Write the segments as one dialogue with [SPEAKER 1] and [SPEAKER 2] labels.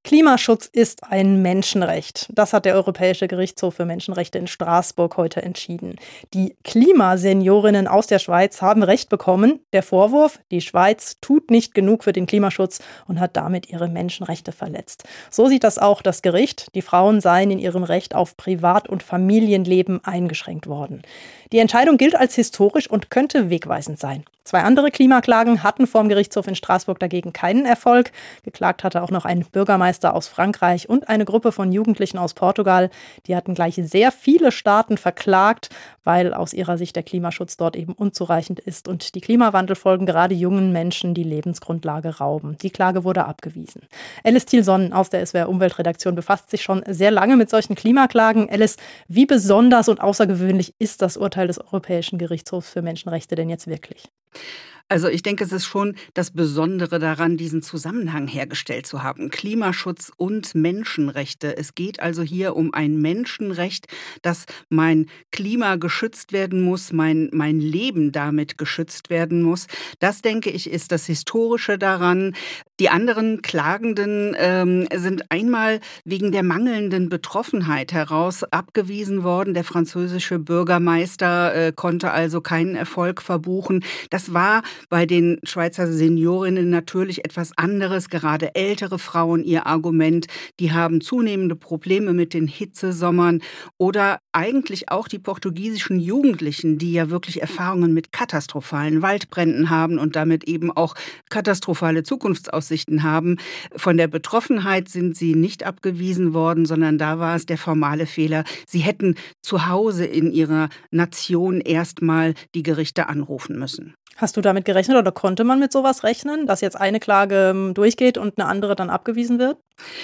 [SPEAKER 1] Klimaschutz ist ein Menschenrecht. Das hat der Europäische Gerichtshof für Menschenrechte in Straßburg heute entschieden. Die Klimaseniorinnen aus der Schweiz haben Recht bekommen. Der Vorwurf, die Schweiz tut nicht genug für den Klimaschutz und hat damit ihre Menschenrechte verletzt. So sieht das auch das Gericht. Die Frauen seien in ihrem Recht auf Privat- und Familienleben eingeschränkt worden. Die Entscheidung gilt als historisch und könnte wegweisend sein. 2 andere Klimaklagen hatten vor dem Gerichtshof in Straßburg dagegen keinen Erfolg. Geklagt hatte auch noch ein Bürgermeister aus Frankreich und eine Gruppe von Jugendlichen aus Portugal. Die hatten gleich sehr viele Staaten verklagt, weil aus ihrer Sicht der Klimaschutz dort eben unzureichend ist und die Klimawandelfolgen gerade jungen Menschen die Lebensgrundlage rauben. Die Klage wurde abgewiesen. Alice Thielson aus der SWR Umweltredaktion befasst sich schon sehr lange mit solchen Klimaklagen. Alice, wie besonders und außergewöhnlich ist das Urteil des Europäischen Gerichtshofs für Menschenrechte denn jetzt wirklich?
[SPEAKER 2] Also ich denke, es ist schon das Besondere daran, diesen Zusammenhang hergestellt zu haben. Klimaschutz und Menschenrechte. Es geht also hier um ein Menschenrecht, dass mein Klima geschützt werden muss, mein Leben damit geschützt werden muss. Das, denke ich, ist das Historische daran. Die anderen Klagenden sind einmal wegen der mangelnden Betroffenheit heraus abgewiesen worden. Der französische Bürgermeister konnte also keinen Erfolg verbuchen. Das war bei den Schweizer Seniorinnen natürlich etwas anderes. Gerade ältere Frauen, ihr Argument, die haben zunehmende Probleme mit den Hitzesommern. Oder eigentlich auch die portugiesischen Jugendlichen, die ja wirklich Erfahrungen mit katastrophalen Waldbränden haben und damit eben auch katastrophale Zukunftsaussichten haben. Von der Betroffenheit sind sie nicht abgewiesen worden, sondern da war es der formale Fehler. Sie hätten zu Hause in ihrer Nation erstmal die Gerichte anrufen müssen.
[SPEAKER 1] Hast du damit gerechnet oder konnte man mit sowas rechnen, dass jetzt eine Klage durchgeht und eine andere dann abgewiesen wird?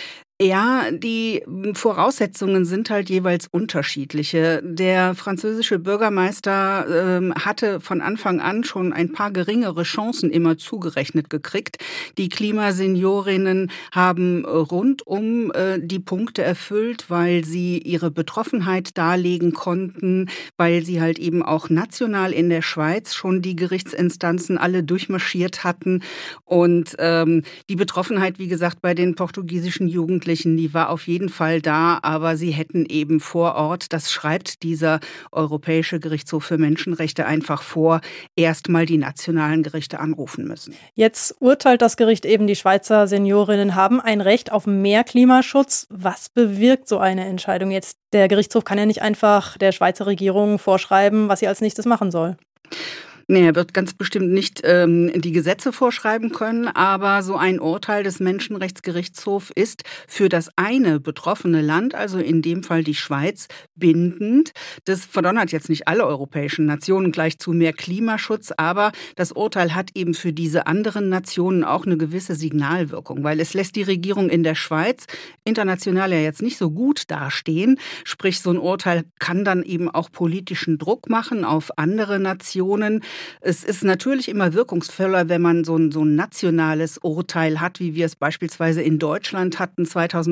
[SPEAKER 2] Ja, die Voraussetzungen sind halt jeweils unterschiedliche. Der französische Bürgermeister hatte von Anfang an schon ein paar geringere Chancen immer zugerechnet gekriegt. Die Klimaseniorinnen haben rundum die Punkte erfüllt, weil sie ihre Betroffenheit darlegen konnten, weil sie halt eben auch national in der Schweiz schon die Gerichtsinstanzen alle durchmarschiert hatten. Und die Betroffenheit, wie gesagt, bei den portugiesischen Jugendlichen, die war auf jeden Fall da, aber sie hätten eben vor Ort, das schreibt dieser Europäische Gerichtshof für Menschenrechte einfach vor, erstmal die nationalen Gerichte anrufen müssen.
[SPEAKER 1] Jetzt urteilt das Gericht eben, die Schweizer Seniorinnen haben ein Recht auf mehr Klimaschutz. Was bewirkt so eine Entscheidung jetzt? Der Gerichtshof kann ja nicht einfach der Schweizer Regierung vorschreiben, was sie als nächstes machen soll.
[SPEAKER 2] Nee, er wird ganz bestimmt nicht die Gesetze vorschreiben können, aber so ein Urteil des Menschenrechtsgerichtshofs ist für das eine betroffene Land, also in dem Fall die Schweiz, bindend. Das verdonnert jetzt nicht alle europäischen Nationen gleich zu mehr Klimaschutz, aber das Urteil hat eben für diese anderen Nationen auch eine gewisse Signalwirkung, weil es lässt die Regierung in der Schweiz international ja jetzt nicht so gut dastehen. Sprich, so ein Urteil kann dann eben auch politischen Druck machen auf andere Nationen. Es ist natürlich immer wirkungsvoller, wenn man so ein nationales Urteil hat, wie wir es beispielsweise in Deutschland hatten,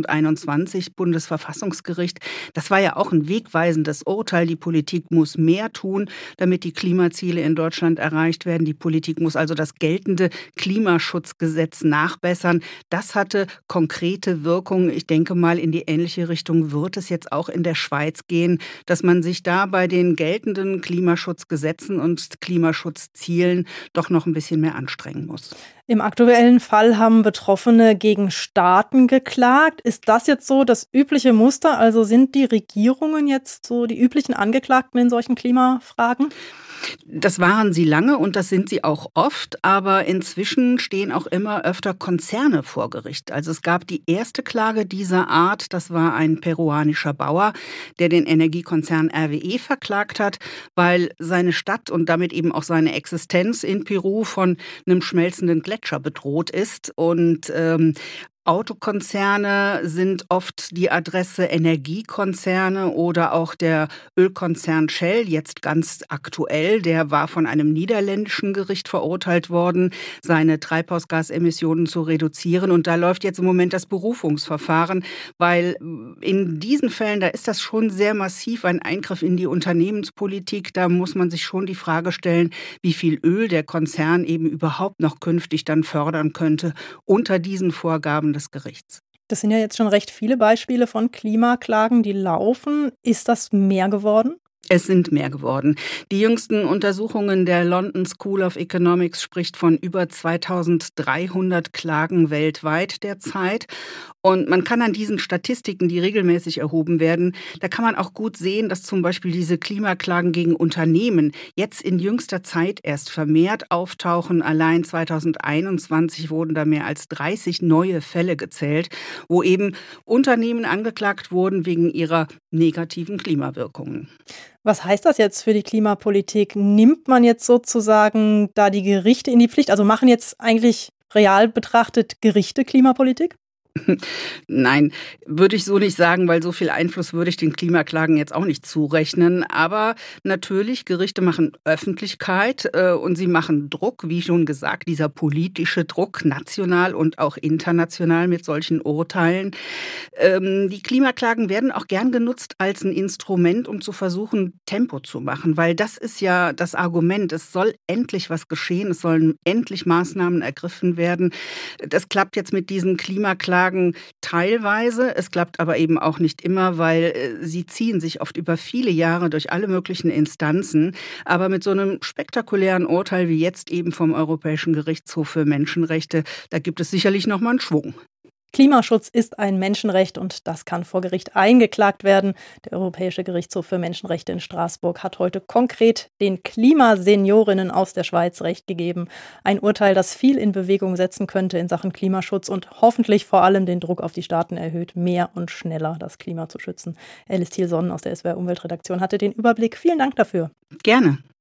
[SPEAKER 2] 2021, Bundesverfassungsgericht. Das war ja auch ein wegweisendes Urteil. Die Politik muss mehr tun, damit die Klimaziele in Deutschland erreicht werden. Die Politik muss also das geltende Klimaschutzgesetz nachbessern. Das hatte konkrete Wirkung. Ich denke mal, in die ähnliche Richtung wird es jetzt auch in der Schweiz gehen, dass man sich da bei den geltenden Klimaschutzgesetzen und Klimaschutzzielen doch noch ein bisschen mehr anstrengen muss.
[SPEAKER 1] Im aktuellen Fall haben Betroffene gegen Staaten geklagt. Ist das jetzt so das übliche Muster? Also sind die Regierungen jetzt so die üblichen Angeklagten in solchen Klimafragen?
[SPEAKER 2] Das waren sie lange und das sind sie auch oft, aber inzwischen stehen auch immer öfter Konzerne vor Gericht. Also es gab die erste Klage dieser Art, das war ein peruanischer Bauer, der den Energiekonzern RWE verklagt hat, weil seine Stadt und damit eben auch seine Existenz in Peru von einem schmelzenden Gletscher bedroht ist und Autokonzerne sind oft die Adresse, Energiekonzerne oder auch der Ölkonzern Shell, jetzt ganz aktuell. Der war von einem niederländischen Gericht verurteilt worden, seine Treibhausgasemissionen zu reduzieren. Und da läuft jetzt im Moment das Berufungsverfahren, weil in diesen Fällen, da ist das schon sehr massiv ein Eingriff in die Unternehmenspolitik. Da muss man sich schon die Frage stellen, wie viel Öl der Konzern eben überhaupt noch künftig dann fördern könnte unter diesen Vorgaben des Gerichts.
[SPEAKER 1] Das sind ja jetzt schon recht viele Beispiele von Klimaklagen, die laufen. Ist das mehr geworden?
[SPEAKER 2] Es sind mehr geworden. Die jüngsten Untersuchungen der London School of Economics spricht von über 2300 Klagen weltweit derzeit. Und man kann an diesen Statistiken, die regelmäßig erhoben werden, da kann man auch gut sehen, dass zum Beispiel diese Klimaklagen gegen Unternehmen jetzt in jüngster Zeit erst vermehrt auftauchen. Allein 2021 wurden da mehr als 30 neue Fälle gezählt, wo eben Unternehmen angeklagt wurden wegen ihrer negativen Klimawirkungen.
[SPEAKER 1] Was heißt das jetzt für die Klimapolitik? Nimmt man jetzt sozusagen da die Gerichte in die Pflicht? Also machen jetzt eigentlich real betrachtet Gerichte Klimapolitik?
[SPEAKER 2] Nein, würde ich so nicht sagen, weil so viel Einfluss würde ich den Klimaklagen jetzt auch nicht zurechnen. Aber natürlich, Gerichte machen Öffentlichkeit und sie machen Druck, wie schon gesagt, dieser politische Druck, national und auch international mit solchen Urteilen. Die Klimaklagen werden auch gern genutzt als ein Instrument, um zu versuchen, Tempo zu machen, weil das ist ja das Argument. Es soll endlich was geschehen, es sollen endlich Maßnahmen ergriffen werden. Das klappt jetzt mit diesen Klimaklagen teilweise, es klappt aber eben auch nicht immer, weil sie ziehen sich oft über viele Jahre durch alle möglichen Instanzen. Aber mit so einem spektakulären Urteil wie jetzt eben vom Europäischen Gerichtshof für Menschenrechte, da gibt es sicherlich noch mal einen Schwung.
[SPEAKER 1] Klimaschutz ist ein Menschenrecht und das kann vor Gericht eingeklagt werden. Der Europäische Gerichtshof für Menschenrechte in Straßburg hat heute konkret den Klimaseniorinnen aus der Schweiz Recht gegeben. Ein Urteil, das viel in Bewegung setzen könnte in Sachen Klimaschutz und hoffentlich vor allem den Druck auf die Staaten erhöht, mehr und schneller das Klima zu schützen. Alice Thiel-Sonnen aus der SWR Umweltredaktion hatte den Überblick. Vielen Dank dafür.
[SPEAKER 2] Gerne.